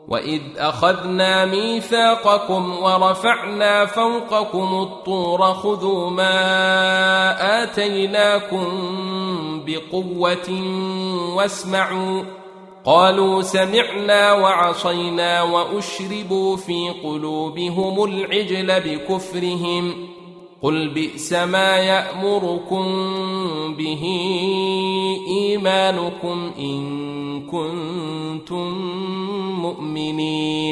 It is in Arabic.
وإذ أخذنا ميثاقكم ورفعنا فوقكم الطور خذوا ما آتيناكم بقوة واسمعوا قالوا سمعنا وعصينا وأشربوا في قلوبهم العجل بكفرهم قل بئس ما يأمركم به إيمانكم إن كنتم مؤمنين